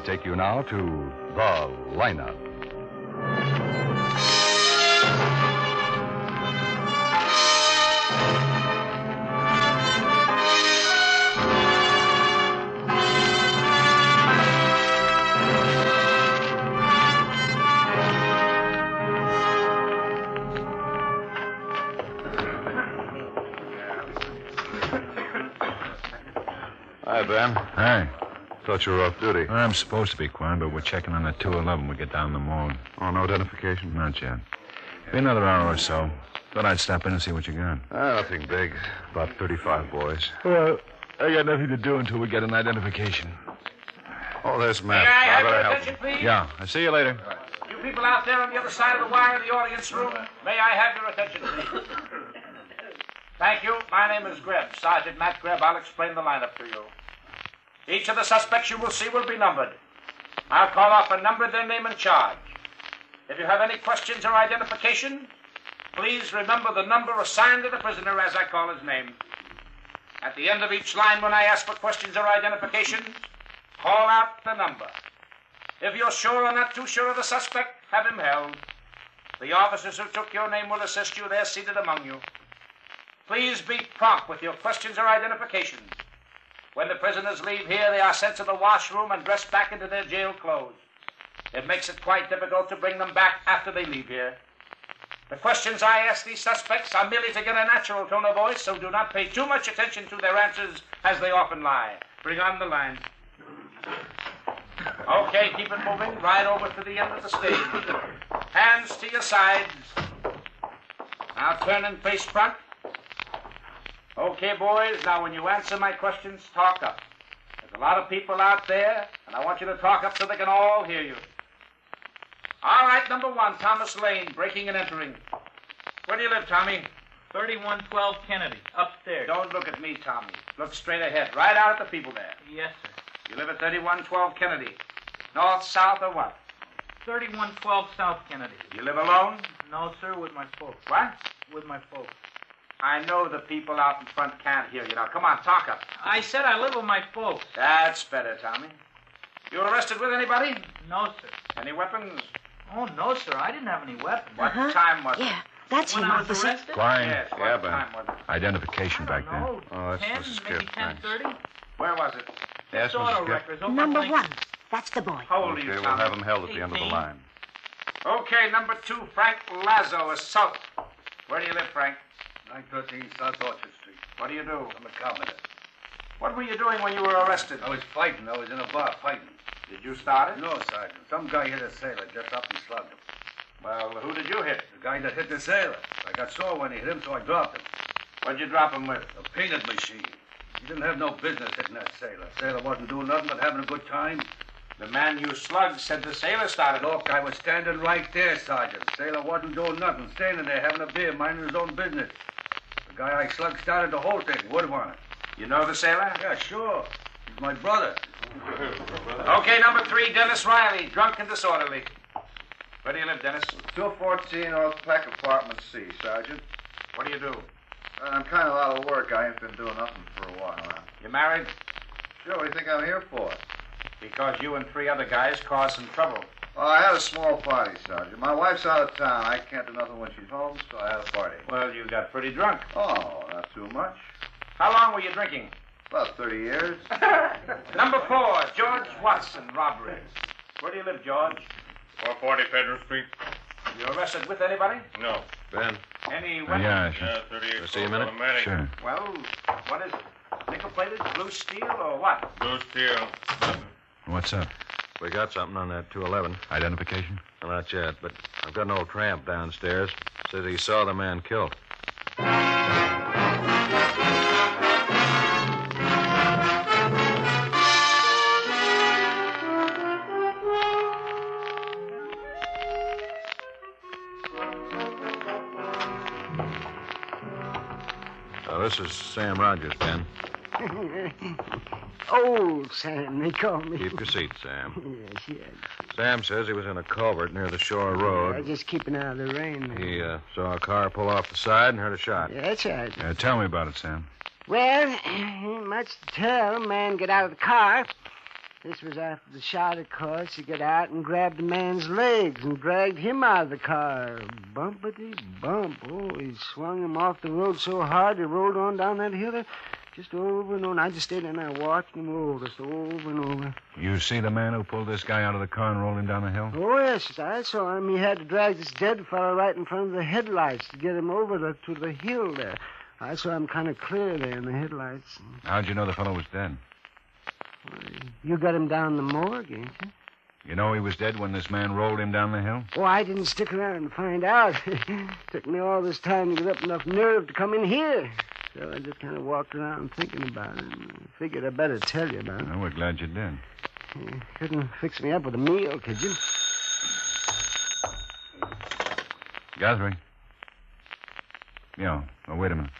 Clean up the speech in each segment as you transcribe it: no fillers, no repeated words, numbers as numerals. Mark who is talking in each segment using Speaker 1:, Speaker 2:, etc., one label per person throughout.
Speaker 1: take you now to The Lineup.
Speaker 2: Hi, Ben.
Speaker 3: Hi.
Speaker 2: Thought you were off duty.
Speaker 3: I'm supposed to be, Quan, but we're checking on that 211 we get down the morgue.
Speaker 2: Oh, no identification?
Speaker 3: Not yet. Be another hour or so. Thought I'd stop in and see what you got.
Speaker 2: Nothing big. About 35 boys.
Speaker 3: Well, I got nothing to do until we get an identification.
Speaker 2: Oh, there's Matt.
Speaker 4: May I have
Speaker 2: better
Speaker 4: your
Speaker 2: help
Speaker 4: attention, please?
Speaker 3: Yeah, I'll see you later.
Speaker 4: You people out there on the other side of the wire in the audience room, may I have your attention, please? Thank you. My name is Greb, Sergeant Matt Greb. I'll explain the lineup to you. Each of the suspects you will see will be numbered. I'll call off a number, their name, and charge. If you have any questions or identification, please remember the number assigned to the prisoner as I call his name. At the end of each line, when I ask for questions or identifications, call out the number. If you're sure or not too sure of the suspect, have him held. The officers who took your name will assist you. They're seated among you. Please be prompt with your questions or identifications. When the prisoners leave here, they are sent to the washroom and dressed back into their jail clothes. It makes it quite difficult to bring them back after they leave here. The questions I ask these suspects are merely to get a natural tone of voice, so do not pay too much attention to their answers, as they often lie. Bring on the line. Okay, keep it moving. Right over to the end of the stage. Hands to your sides. Now turn and face front. Okay, boys, now when you answer my questions, talk up. There's a lot of people out there, and I want you to talk up so they can all hear you. All right, number one, Thomas Lane, breaking and entering. Where do you live, Tommy?
Speaker 5: 3112 Kennedy, upstairs.
Speaker 4: Don't look at me, Tommy. Look straight ahead, right out at the people there.
Speaker 5: Yes, sir.
Speaker 4: You live at 3112 Kennedy. North, south, or what?
Speaker 5: 3112 South Kennedy.
Speaker 4: You live alone?
Speaker 5: No, sir, with my folks.
Speaker 4: What?
Speaker 5: With my folks.
Speaker 4: I know the people out in front can't hear you. Now, come on, talk up.
Speaker 5: I said I live with my folks.
Speaker 4: That's better, Tommy. You were arrested with anybody?
Speaker 5: No, sir.
Speaker 4: Any weapons?
Speaker 5: Oh, no, sir, I didn't have any weapons.
Speaker 4: What time was it?
Speaker 6: Yeah, that's
Speaker 5: When
Speaker 6: him,
Speaker 5: I was
Speaker 6: officer.
Speaker 5: arrested?
Speaker 3: Klein,
Speaker 4: Yes,
Speaker 2: Yeah,
Speaker 4: what
Speaker 2: Ben.
Speaker 4: time was it?
Speaker 3: identification
Speaker 5: I
Speaker 3: back
Speaker 5: don't
Speaker 3: there.
Speaker 5: know.
Speaker 2: Oh, that's
Speaker 5: 10,
Speaker 2: Mrs.
Speaker 5: maybe
Speaker 2: Skip, thanks.
Speaker 5: 10:30.
Speaker 4: Where was it?
Speaker 2: Yes,
Speaker 5: It's auto
Speaker 2: Mrs. Skip.
Speaker 5: records. over
Speaker 6: Number
Speaker 5: at
Speaker 6: one. That's the boy.
Speaker 4: How old are
Speaker 2: Okay,
Speaker 4: you,
Speaker 2: we'll
Speaker 4: Tommy?
Speaker 2: have him held at the end of the
Speaker 5: 18.
Speaker 2: line.
Speaker 4: Okay, number two, Frank Lazo, assault. Where do you live, Frank?
Speaker 7: 913 South Orchard Street.
Speaker 4: What do you do?
Speaker 7: I'm a carpenter.
Speaker 4: What were you doing when you were arrested?
Speaker 7: I was fighting. I was in a bar fighting.
Speaker 4: Did you start it?
Speaker 7: No, Sergeant. Some guy hit a sailor just up and slugged him.
Speaker 4: Well, who did you hit?
Speaker 7: The guy that hit the sailor. I got sore when he hit him, so I dropped him.
Speaker 4: What'd you drop him with?
Speaker 7: A peanut machine. He didn't have no business hitting that sailor. Sailor wasn't doing nothing but having a good time.
Speaker 4: The man you slugged said the sailor started it.
Speaker 7: Look, I was standing right there, Sergeant. Sailor wasn't doing nothing, standing there having a beer, minding his own business. The guy I slugged started the whole thing. Would want it.
Speaker 4: You know the sailor?
Speaker 7: Yeah, sure. He's my brother.
Speaker 4: Okay, number three, Dennis Riley, drunk and disorderly. Where do you live, Dennis?
Speaker 8: 214 North Peck, Apartment C, Sergeant.
Speaker 4: What do you do?
Speaker 8: I'm kind of out of work. I ain't been doing nothing for a while now.
Speaker 4: You married?
Speaker 8: Sure, what do you think I'm here for?
Speaker 4: Because you and three other guys caused some trouble.
Speaker 8: Well, I had a small party, Sergeant. My wife's out of town. I can't do nothing when she's home, so I had a party.
Speaker 4: Well, you got pretty drunk.
Speaker 8: Oh, not too much.
Speaker 4: How long were you drinking?
Speaker 8: About 30 years.
Speaker 4: Number four, George Watson, robbery. Where do you live, George?
Speaker 9: 440 Federal Street.
Speaker 4: You arrested with anybody?
Speaker 9: No.
Speaker 2: Ben,
Speaker 4: Any weapons?
Speaker 3: Yeah, sure.
Speaker 9: 38.
Speaker 2: see a minute?
Speaker 9: Automatic.
Speaker 3: Sure.
Speaker 4: Well, what is it? Nickel-plated, blue steel, or what?
Speaker 9: Blue steel.
Speaker 3: What's up?
Speaker 2: we got something on that 211.
Speaker 3: Identification?
Speaker 2: Well, not yet, but I've got an old tramp downstairs. Says he saw the man killed. This is Sam Rogers, Ben.
Speaker 10: Old Sam, they call me.
Speaker 2: Keep your seat, Sam.
Speaker 10: Yes, yes.
Speaker 2: Sam says he was in a culvert near the shore road.
Speaker 10: Just keeping out of the rain.
Speaker 2: He saw a car pull off the side and heard a shot.
Speaker 10: Yeah, that's right.
Speaker 3: Tell me about it, Sam.
Speaker 10: Well, ain't much to tell. Man get out of the car. This was after the shot, of course. He got out and grabbed the man's legs and dragged him out of the car. Bumpity bump. Oh, he swung him off the road so hard he rolled on down that hill there, just over and over. I just stayed there and I watched him roll just over and over.
Speaker 3: You see the man who pulled this guy out of the car and rolled him down the hill?
Speaker 10: Oh, yes, I saw him. He had to drag this dead fellow right in front of the headlights to get him over to the hill there. I saw him kind of clear there in the headlights.
Speaker 3: How'd you know the fellow was dead?
Speaker 10: You got him down the morgue, ain't you?
Speaker 3: You know he was dead when this man rolled him down the hill?
Speaker 10: Oh, I didn't stick around and find out. Took me all this time to get up enough nerve to come in here. So I just kind of walked around thinking about it. And figured I'd better tell you about it.
Speaker 3: Well, we're glad you did.
Speaker 10: You couldn't fix me up with a meal, could you?
Speaker 3: Guthrie. Yeah. Oh, wait a minute.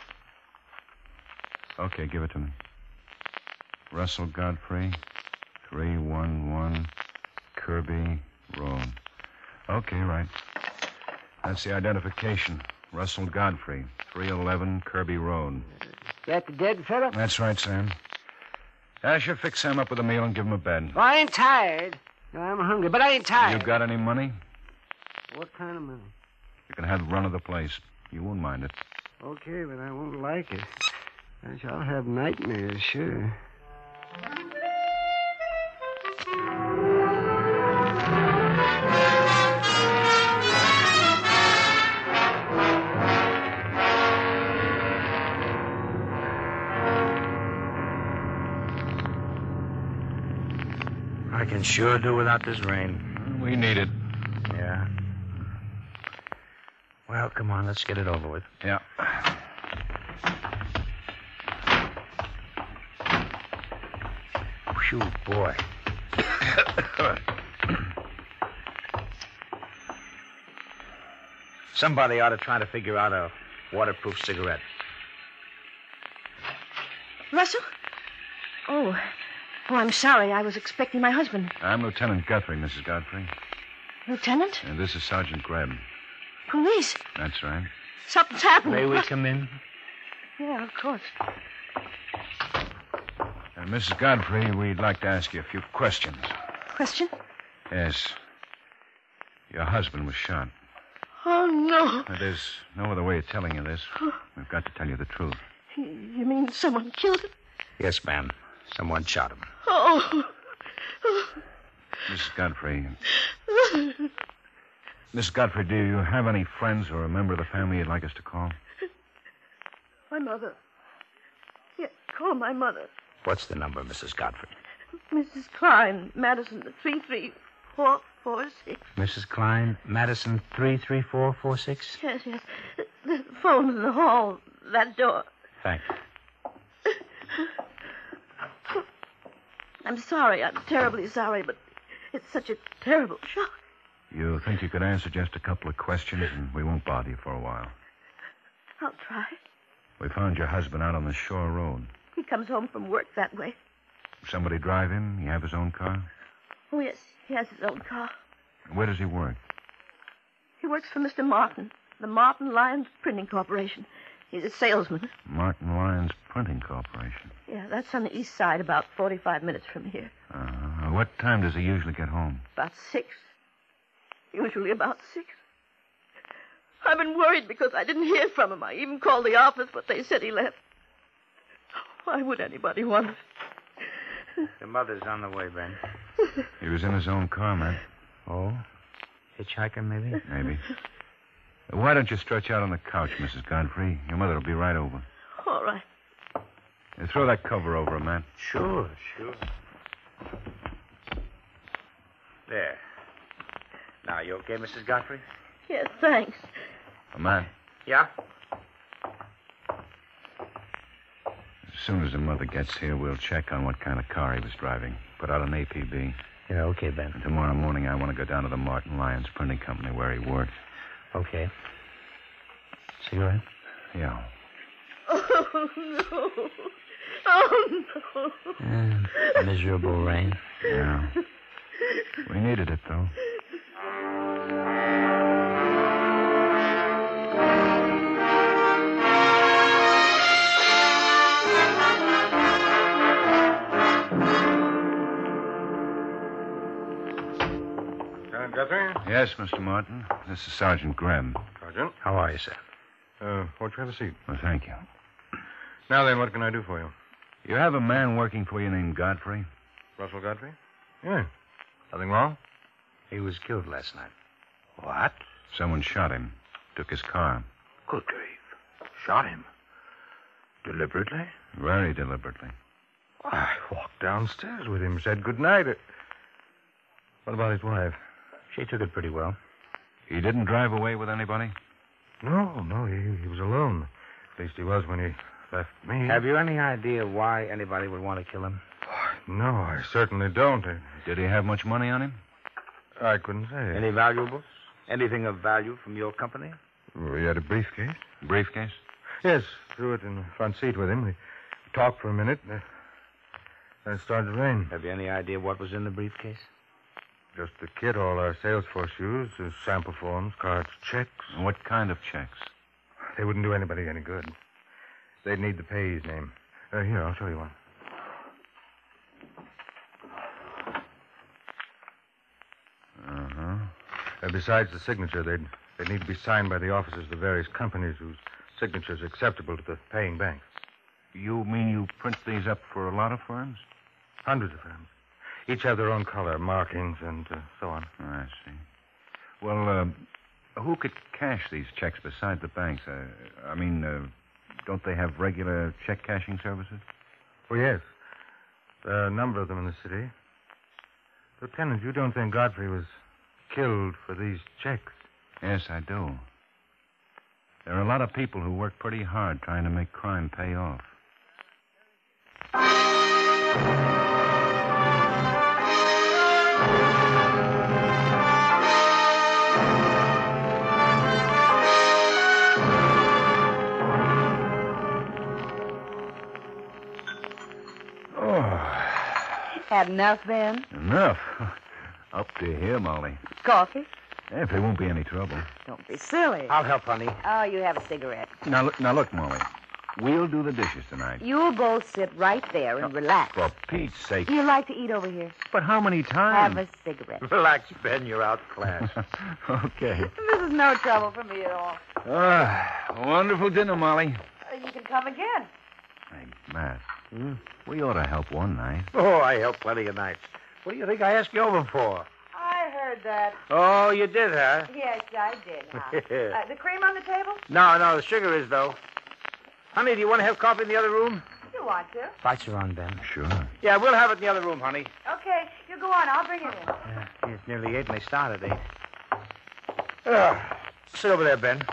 Speaker 3: Okay, give it to me. Russell Godfrey, 311 Kirby Road. Okay, right. That's the identification. Russell Godfrey, 311 Kirby Road.
Speaker 10: That the dead fellow?
Speaker 3: That's right, Sam. I should fix Sam up with a meal and give him a bed.
Speaker 10: Oh, I ain't tired. No, I'm hungry, but I ain't tired.
Speaker 3: You got any money?
Speaker 10: What kind of money?
Speaker 3: You can have the run of the place. You won't mind it.
Speaker 10: Okay, but I won't like it. I shall have nightmares, sure.
Speaker 6: I can sure do without this rain.
Speaker 3: We need it.
Speaker 6: Yeah. Well, come on, let's get it over with.
Speaker 3: Yeah.
Speaker 6: Phew, boy. Somebody ought to try to figure out a waterproof cigarette.
Speaker 11: Russell? Oh, I'm sorry. I was expecting my husband.
Speaker 3: I'm Lieutenant Guthrie, Mrs. Godfrey.
Speaker 11: Lieutenant?
Speaker 3: And this is Sergeant Greb.
Speaker 11: Police?
Speaker 3: That's right.
Speaker 11: Something's happened.
Speaker 6: May we come in?
Speaker 11: Yeah, of course.
Speaker 3: Mrs. Godfrey, we'd like to ask you a few questions.
Speaker 11: Question?
Speaker 3: Yes. Your husband was shot.
Speaker 11: Oh, no.
Speaker 3: There's no other way of telling you this. We've got to tell you the truth.
Speaker 11: You mean someone killed him?
Speaker 6: Yes, ma'am. Someone shot him.
Speaker 11: Oh.
Speaker 3: Mrs. Godfrey. Mrs. Godfrey, do you have any friends or a member of the family you'd like us to call?
Speaker 11: My mother. Yeah, call my mother.
Speaker 6: What's the number, Mrs. Godfrey?
Speaker 11: Mrs. Klein, Madison, 33446.
Speaker 6: Mrs. Klein, Madison, 33446?
Speaker 11: Yes, yes. The phone's in the hall. That door.
Speaker 6: Thank you.
Speaker 11: I'm sorry. I'm terribly sorry, but it's such a terrible shock.
Speaker 3: You think you could answer just a couple of questions, and we won't bother you for a while?
Speaker 11: I'll try.
Speaker 3: We found your husband out on the shore road.
Speaker 11: He comes home from work that way.
Speaker 3: Somebody drive him? He have his own car?
Speaker 11: Oh, yes. He has his own car.
Speaker 3: Where does he work?
Speaker 11: He works for Mr. Martin, the Martin Lyons Printing Corporation. He's a salesman.
Speaker 3: Martin Lyons Printing Corporation.
Speaker 11: Yeah, that's on the east side, about 45 minutes from here.
Speaker 3: What time does he usually get home?
Speaker 11: About 6. Usually about 6. I've been worried because I didn't hear from him. I even called the office, but they said he left. Why would anybody want it?
Speaker 6: Your mother's on the way, Ben.
Speaker 3: He was in his own car, man.
Speaker 6: Oh? Hitchhiker, maybe?
Speaker 3: Maybe. Why don't you stretch out on the couch, Mrs. Godfrey? Your mother will be right over.
Speaker 11: All right.
Speaker 3: Throw that cover over her, man.
Speaker 6: Sure. There. Now, you okay, Mrs. Godfrey?
Speaker 11: Yes, thanks.
Speaker 3: Man.
Speaker 6: Yeah?
Speaker 3: As soon as the mother gets here, we'll check on what kind of car he was driving. Put out an APB.
Speaker 6: Yeah, okay, Ben.
Speaker 3: And tomorrow morning, I want to go down to the Martin Lyons Printing Company where he works.
Speaker 6: Okay. Cigarette?
Speaker 3: Yeah.
Speaker 11: Oh, no. Oh, no.
Speaker 6: Miserable rain.
Speaker 3: Yeah. We needed it, though.
Speaker 2: Guthrie?
Speaker 3: Yes, Mr. Martin. This is Sergeant Greb.
Speaker 2: Sergeant?
Speaker 6: How are you, sir?
Speaker 2: Won't you have a seat?
Speaker 3: Well, thank you.
Speaker 2: Now then, what can I do for you?
Speaker 3: You have a man working for you named Godfrey?
Speaker 2: Russell Godfrey? Yeah. Nothing wrong?
Speaker 6: He was killed last night.
Speaker 3: What? Someone shot him. Took his car.
Speaker 6: Good grief. Shot him? Deliberately?
Speaker 3: Very deliberately.
Speaker 2: I walked downstairs with him, said good night. What about his wife?
Speaker 6: She took it pretty well.
Speaker 3: He didn't drive away with anybody?
Speaker 2: No, he was alone. At least he was when he left me.
Speaker 6: Have you any idea why anybody would want to kill him?
Speaker 2: No, I certainly don't.
Speaker 3: Did he have much money on him?
Speaker 2: I couldn't say.
Speaker 6: Any valuables? Anything of value from your company?
Speaker 2: He had a briefcase.
Speaker 3: Briefcase?
Speaker 2: Yes, threw it in the front seat with him. We talked for a minute, then it started to rain.
Speaker 6: Have you any idea what was in the briefcase?
Speaker 2: Just the kit all our sales force used, sample forms, cards, checks.
Speaker 3: And what kind of checks?
Speaker 2: They wouldn't do anybody any good. They'd need the payee's name. Here, I'll show you one. Besides the signature, they'd need to be signed by the officers of the various companies whose signatures are acceptable to the paying banks.
Speaker 3: You mean you print these up for a lot of firms?
Speaker 2: Hundreds of firms. Each have their own color, markings, and so on.
Speaker 3: I see. Well, who could cash these checks besides the banks? Don't they have regular check cashing services?
Speaker 2: Oh, yes. There are a number of them in the city. Lieutenant, you don't think Godfrey was killed for these checks?
Speaker 3: Yes, I do. There are a lot of people who work pretty hard trying to make crime pay off.
Speaker 12: Had enough, Ben?
Speaker 3: Enough? Up to here, Molly.
Speaker 12: Coffee?
Speaker 3: If there won't be any trouble.
Speaker 12: Don't be silly.
Speaker 6: I'll help, honey.
Speaker 12: Oh, you have a cigarette.
Speaker 3: Now, look, Molly. We'll do the dishes tonight.
Speaker 12: You'll both sit right there and relax.
Speaker 3: For Pete's sake.
Speaker 12: You like to eat over here?
Speaker 3: But how many times?
Speaker 12: Have a cigarette.
Speaker 6: Relax, Ben. You're outclassed.
Speaker 3: Okay.
Speaker 12: This is no trouble for me at all.
Speaker 3: Wonderful dinner, Molly.
Speaker 12: You can come again.
Speaker 3: Hey, Matt. We ought to help one night.
Speaker 6: Oh, I help plenty of nights. What do you think I asked you over for?
Speaker 12: I heard that.
Speaker 6: Oh, you did, huh?
Speaker 12: Yes, I did, huh? The cream on the table?
Speaker 6: No, the sugar is, though. Honey, do you want to have coffee in the other room?
Speaker 12: You want to?
Speaker 6: Lights are on, Ben.
Speaker 3: Sure.
Speaker 6: Yeah, we'll have it in the other room, honey.
Speaker 12: Okay, you go on. I'll bring it in.
Speaker 6: Yeah, it's nearly 8 and they start at 8. Sit over there, Ben.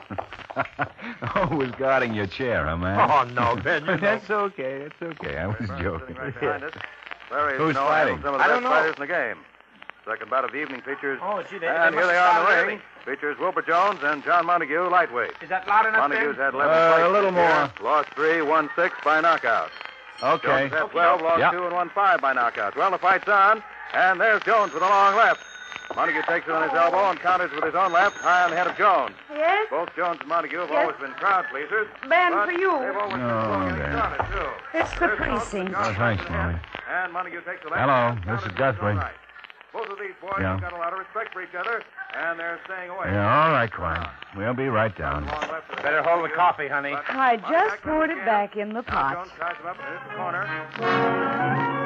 Speaker 3: Always guarding your chair, huh, man?
Speaker 6: Oh, no, Ben.
Speaker 3: That's okay. I was joking.
Speaker 8: Right behind us. Larry
Speaker 3: Who's fighting?
Speaker 8: Some of the best fighters in the game. Second bout of the evening features.
Speaker 5: Oh, gee,
Speaker 8: and here they are in the ring. Features Wilbur Jones and John Montague, lightweight.
Speaker 5: Is that loud enough,
Speaker 8: Montague's
Speaker 5: Ben?
Speaker 8: had 11 fights.
Speaker 3: A little
Speaker 8: this year.
Speaker 3: more.
Speaker 8: Lost 3, won 6 by knockout.
Speaker 3: Okay.
Speaker 8: Jones had 12, lost 2, and won 5 by knockout. Well, the fight's on, and there's Jones with a long left. Montague takes it on his elbow and counters with his own left, high on the head of Jones.
Speaker 12: Yes?
Speaker 8: Both Jones and Montague have always been crowd pleasers.
Speaker 12: Ben,
Speaker 8: but
Speaker 12: for you.
Speaker 8: They've always been
Speaker 3: Oh,
Speaker 8: strong against
Speaker 3: there.
Speaker 8: each other, too.
Speaker 12: It's the
Speaker 8: There's Jones
Speaker 12: precinct.
Speaker 8: with Jones
Speaker 3: thanks,
Speaker 8: in the hand,
Speaker 3: Molly.
Speaker 8: And Montague takes the left.
Speaker 3: Hello,
Speaker 8: and
Speaker 3: this
Speaker 8: counters
Speaker 3: is
Speaker 8: with his own
Speaker 3: Guthrie.
Speaker 8: right. Both of these boys
Speaker 3: Yeah.
Speaker 8: have got a lot of respect for each other, and they're staying away.
Speaker 3: Yeah, all right, Klein. We'll be right down.
Speaker 6: Better hold the coffee, honey.
Speaker 12: I just poured it back in the
Speaker 8: Now
Speaker 12: pot.
Speaker 8: Jones ties him up and hits the corner.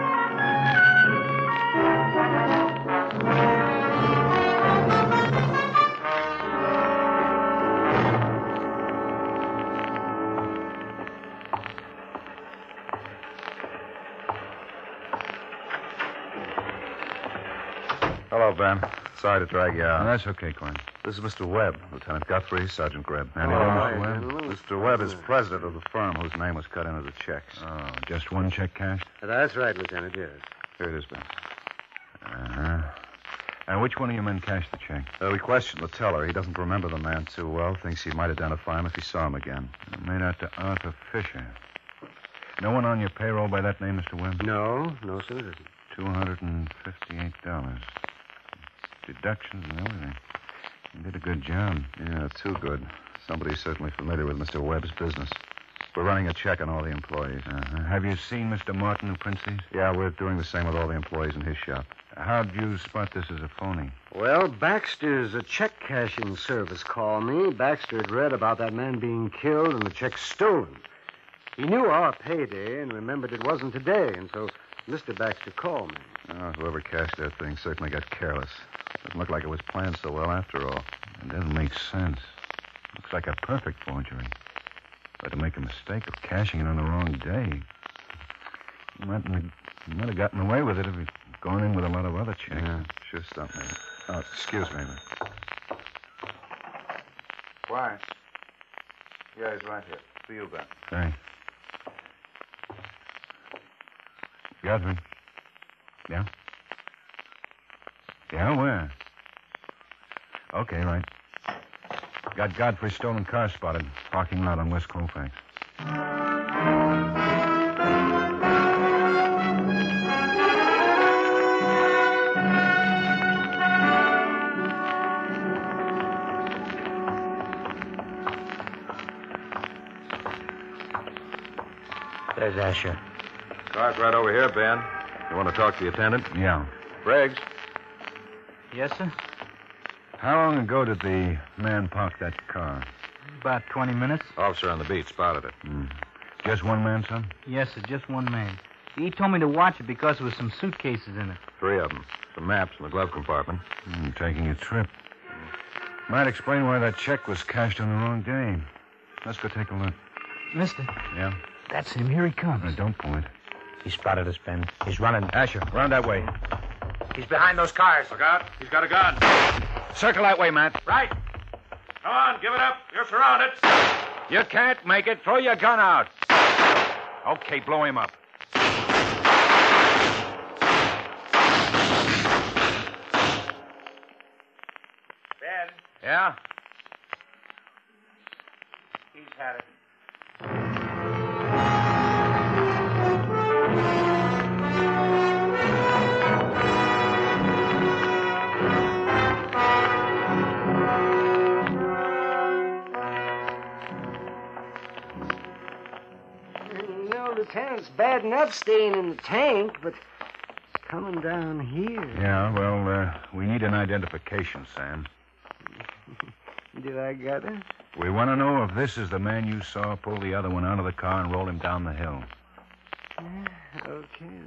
Speaker 3: Hello, Ben. Sorry to drag you out. That's okay, Klein.
Speaker 13: This is Mr. Webb, Lieutenant Guthrie, Sergeant Greb.
Speaker 3: How do you do, Mr. Webb?
Speaker 13: Mr. Webb is president of the firm whose name was cut into the checks.
Speaker 3: Oh, just one check cashed?
Speaker 13: That's right, Lieutenant, yes. Here it is, Ben.
Speaker 3: Uh-huh. And which one of your men cashed the check?
Speaker 13: We questioned the teller. He doesn't remember the man too well. Thinks he might identify him if he saw him again.
Speaker 3: It made out to Arthur Fisher. No one on your payroll by that name, Mr. Webb?
Speaker 13: No, sir, it isn't.
Speaker 3: $258. Deductions and everything. You did a good job.
Speaker 13: Yeah, too good. Somebody certainly familiar with Mr. Webb's business. We're running a check on all the employees.
Speaker 3: Have you seen Mr. Martin who prints these?
Speaker 13: Yeah, we're doing the same with all the employees in his shop.
Speaker 3: How'd you spot this as a phony?
Speaker 10: Well, Baxter's a check cashing service called me. Baxter had read about that man being killed and the check stolen. He knew our payday and remembered it wasn't today, and so Mr. Baxter called me.
Speaker 13: Oh, whoever cashed that thing certainly got careless. Doesn't look like it was planned so well after all.
Speaker 3: It doesn't make sense. Looks like a perfect forgery. But to make a mistake of cashing it on the wrong day. He might have gotten away with it if he'd gone in with a lot of other checks.
Speaker 13: Yeah, sure stopped me. Oh, excuse me.
Speaker 2: Why? Yeah, he's right here. See you, Ben.
Speaker 3: Thanks. Guthrie. Yeah? Yeah, where? Okay, right. Got Godfrey's stolen car spotted. Parking lot on West Colfax.
Speaker 6: There's Asher.
Speaker 8: Car's right over here, Ben. You want to talk to the attendant?
Speaker 3: Yeah.
Speaker 8: Briggs.
Speaker 5: Yes, sir?
Speaker 3: How long ago did the man park that car?
Speaker 5: About 20 minutes.
Speaker 8: Officer on the beat spotted it.
Speaker 3: Just one man, son?
Speaker 5: Yes, sir, just one man. He told me to watch it because there was some suitcases in it.
Speaker 8: 3 of them. Some maps in the glove compartment.
Speaker 3: Taking a trip. Might explain why that check was cashed on the wrong day. Let's go take a look.
Speaker 5: Mister.
Speaker 3: Yeah?
Speaker 5: That's him. Here he comes.
Speaker 3: Don't point.
Speaker 6: He spotted us, Ben. He's running.
Speaker 3: Asher, round that way.
Speaker 6: He's behind those cars.
Speaker 9: Look out. He's got a gun.
Speaker 3: Circle that way, Matt.
Speaker 9: Right. Come on, give it up. You're surrounded.
Speaker 3: You can't make it. Throw your gun out. Okay, blow him up.
Speaker 6: Ben,
Speaker 3: Yeah?
Speaker 6: he's had it.
Speaker 10: Lieutenant's bad enough staying in the tank, but coming down here.
Speaker 3: Yeah, well, we need an identification, Sam.
Speaker 10: Did I got it?
Speaker 3: We want to know if this is the man you saw pull the other one out of the car and roll him down the hill.
Speaker 10: Okay.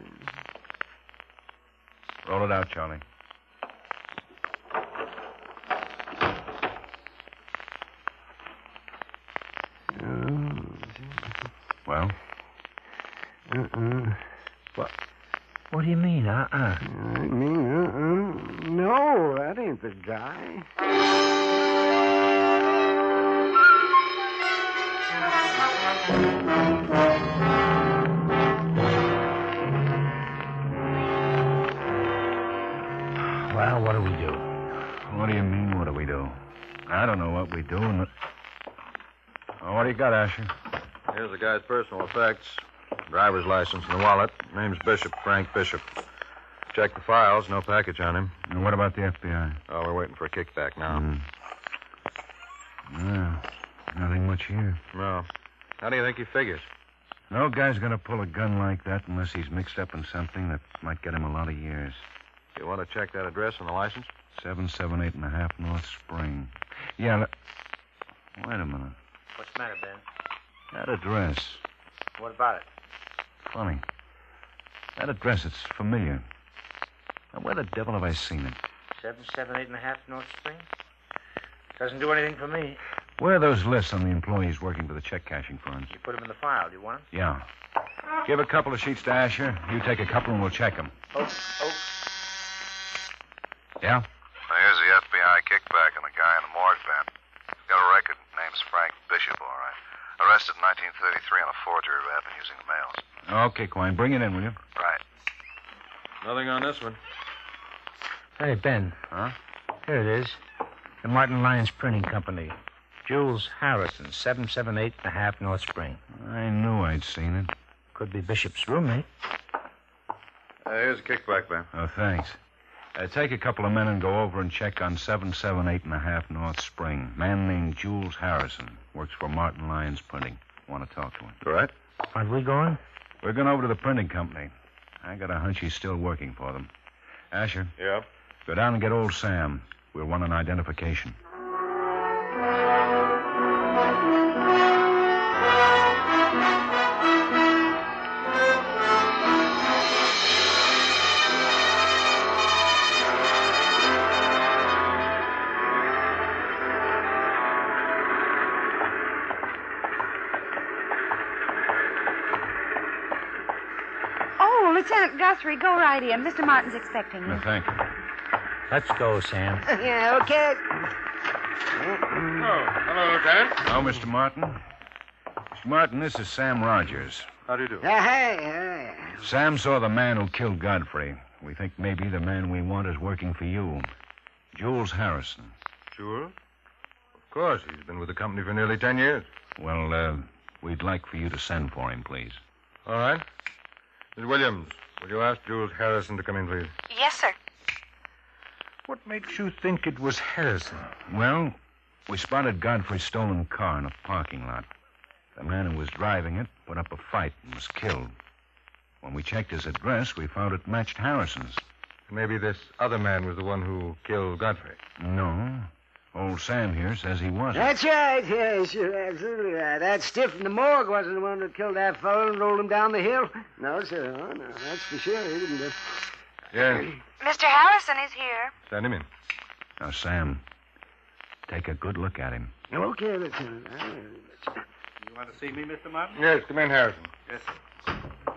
Speaker 3: Roll it out, Charlie. Well?
Speaker 6: What do you mean,
Speaker 10: I mean, no, that ain't the guy.
Speaker 6: Well, what do we do?
Speaker 3: What do you mean, what do we do? I don't know what we do. Oh, what do you got, Asher?
Speaker 8: Here's the guy's personal effects. Driver's license and the wallet. Name's Bishop, Frank Bishop. Check the files. No package on him.
Speaker 3: And what about the FBI?
Speaker 8: Oh, we're waiting for a kickback now.
Speaker 3: No, nothing much here.
Speaker 8: No. How do you think he figures?
Speaker 3: No guy's going to pull a gun like that unless he's mixed up in something that might get him a lot of years.
Speaker 8: You want to check that address on the license?
Speaker 3: 778.5 North Spring. Yeah, wait a minute.
Speaker 6: What's the matter, Ben?
Speaker 3: That address.
Speaker 6: What about it?
Speaker 3: Funny. That address, it's familiar. Now, where the devil have I seen it?
Speaker 6: 778.5 North Spring? Doesn't do anything for me.
Speaker 3: Where are those lists on the employees working for the check cashing firms?
Speaker 6: You put them in the file. Do you want them?
Speaker 3: Yeah. Give a couple of sheets to Asher. You take a couple and we'll check them.
Speaker 6: Oh.
Speaker 3: Yeah?
Speaker 14: Here's the FBI kickback on the guy in the morgue van. Got a record. Name's Frank Bishop, all right. Arrested in 1933 on a forgery rap and using the mails.
Speaker 3: Okay, Quine. Bring it in, will you?
Speaker 14: Right.
Speaker 8: Nothing on this one.
Speaker 6: Hey, Ben.
Speaker 3: Huh?
Speaker 6: Here it is. The Martin Lyons Printing Company. Jules Harrison, 778.5 North Spring.
Speaker 3: I knew I'd seen it.
Speaker 6: Could be Bishop's roommate.
Speaker 8: Here's a kickback, Ben.
Speaker 3: Oh, thanks. Take a couple of men and go over and check on 778.5 North Spring. Man named Jules Harrison. Works for Martin Lyons Printing. Want to talk to him.
Speaker 13: All right.
Speaker 6: Aren't we going?
Speaker 3: We're going over to the printing company. I got a hunch he's still working for them. Asher.
Speaker 9: Yeah?
Speaker 3: Go down and get old Sam. We'll want an identification.
Speaker 12: Oh, Lieutenant Guthrie, go right in. Mr. Martin's expecting you.
Speaker 3: No, thank you.
Speaker 6: Let's go, Sam.
Speaker 10: Yeah, okay.
Speaker 9: Oh, hello, Lieutenant.
Speaker 3: Oh, Mr. Martin. Mr. Martin, this is Sam Rogers.
Speaker 9: How do you do?
Speaker 10: Hey.
Speaker 3: Sam saw the man who killed Godfrey. We think maybe the man we want is working for you. Jules Harrison.
Speaker 2: Jules? Of course. He's been with the company for nearly 10 years.
Speaker 3: Well, we'd like for you to send for him, please.
Speaker 2: All right. Miss Williams, will you ask Jules Harrison to come in, please?
Speaker 12: Yes, sir.
Speaker 2: What makes you think it was Harrison?
Speaker 3: Well, we spotted Godfrey's stolen car in a parking lot. The man who was driving it put up a fight and was killed. When we checked his address, we found it matched Harrison's.
Speaker 2: Maybe this other man was the one who killed Godfrey.
Speaker 3: No. Old Sam here says he wasn't.
Speaker 10: That's right. Yes, you're absolutely right. That stiff in the morgue wasn't the one who killed that fellow and rolled him down the hill. No, sir. Oh, no, that's for sure. He didn't do it.
Speaker 2: Yes.
Speaker 12: Mr. Harrison is here.
Speaker 2: Send him in.
Speaker 3: Now, Sam, take a good look at him.
Speaker 10: Okay, Lieutenant.
Speaker 7: You want to see me, Mr. Martin?
Speaker 2: Yes, come in, Harrison.
Speaker 7: Yes, sir.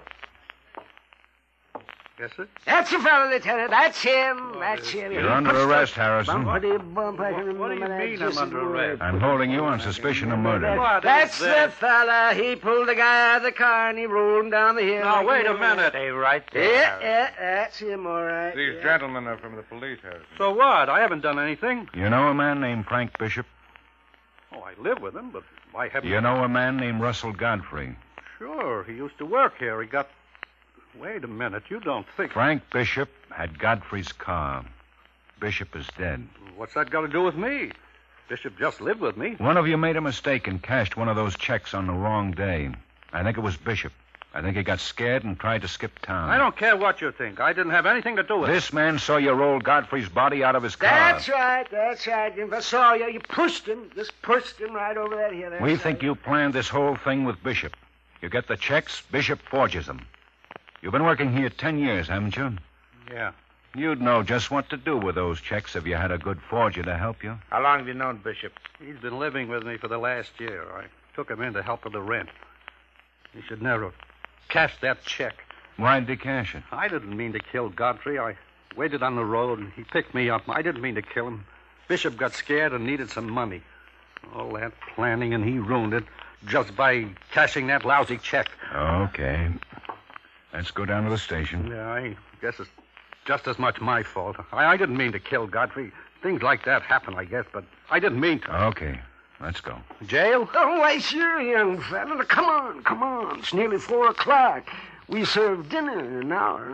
Speaker 7: Yes, sir?
Speaker 10: That's the fellow, Lieutenant. That's him. That's him.
Speaker 3: You're under arrest, Harrison.
Speaker 10: What do you mean
Speaker 7: I'm under arrest?
Speaker 3: I'm holding you on suspicion of murder.
Speaker 10: That's the fella. He pulled the guy out of the car and he rolled him down the hill.
Speaker 7: Now, wait a minute.
Speaker 6: Stay right there.
Speaker 10: Yeah, that's him, all right.
Speaker 2: These gentlemen are from the police, Harrison.
Speaker 7: So what? I haven't done anything.
Speaker 3: You know a man named Frank Bishop?
Speaker 7: Oh, I live with him, but I haven't...
Speaker 3: You know a man named Russell Godfrey?
Speaker 7: Sure, he used to work here. He got... Wait a minute, you don't think...
Speaker 3: Frank Bishop had Godfrey's car. Bishop is dead.
Speaker 7: What's that got to do with me? Bishop just lived with me.
Speaker 3: One of you made a mistake and cashed one of those checks on the wrong day. I think it was Bishop. I think he got scared and tried to skip town.
Speaker 7: I don't care what you think. I didn't have anything to do with it.
Speaker 3: This man saw you roll Godfrey's body out of his car.
Speaker 10: That's right. If I saw you, you pushed him. Just pushed him right over that hill.
Speaker 3: We think you planned this whole thing with Bishop. You get the checks, Bishop forges them. You've been working here 10 years, haven't you?
Speaker 7: Yeah.
Speaker 3: You'd know just what to do with those checks if you had a good forger to help you.
Speaker 6: How long have you known Bishop?
Speaker 7: He's been living with me for the last year. I took him in to help with the rent. He should never have cashed that check.
Speaker 3: Why did he cash it?
Speaker 7: I didn't mean to kill Godfrey. I waited on the road, and he picked me up. I didn't mean to kill him. Bishop got scared and needed some money. All that planning, and he ruined it just by cashing that lousy check.
Speaker 3: Okay. Let's go down to the station.
Speaker 7: Yeah, I guess it's just as much my fault. I didn't mean to kill Godfrey. Things like that happen, I guess, but I didn't mean to.
Speaker 3: Okay. Let's go.
Speaker 7: Jail?
Speaker 10: Don't waste your young fella. Come on. It's nearly 4 o'clock. We serve dinner in an hour.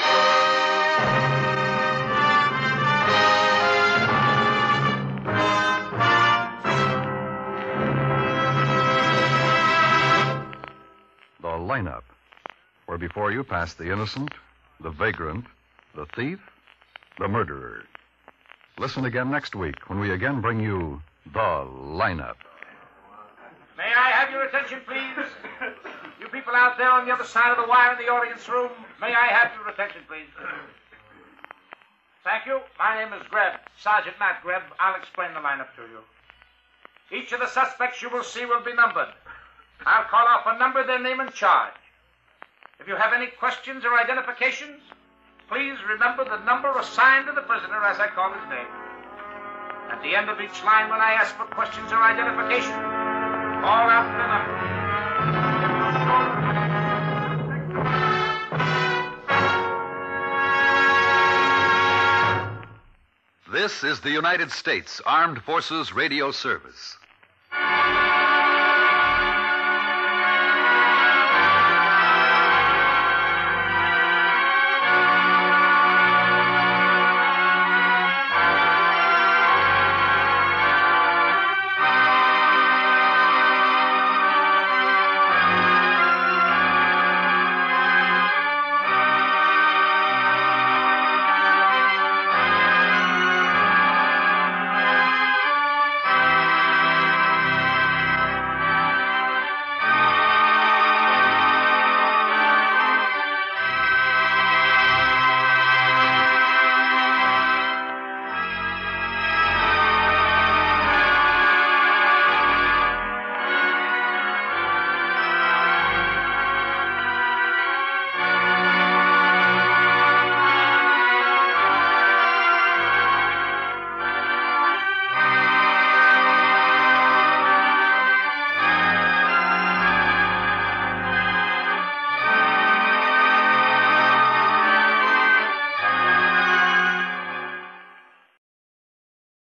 Speaker 1: The lineup, where before you pass the innocent, the vagrant, the thief, the murderer. Listen again next week when we again bring you The Lineup.
Speaker 4: May I have your attention, please? You people out there on the other side of the wire in the audience room, may I have your attention, please? Thank you. My name is Greb, Sergeant Matt Greb. I'll explain the lineup to you. Each of the suspects you will see will be numbered. I'll call off a number, their name, and charge. If you have any questions or identifications, please remember the number assigned to the prisoner as I call his name. At the end of each line, when I ask for questions or identification, call out the number.
Speaker 1: This is the United States Armed Forces Radio Service.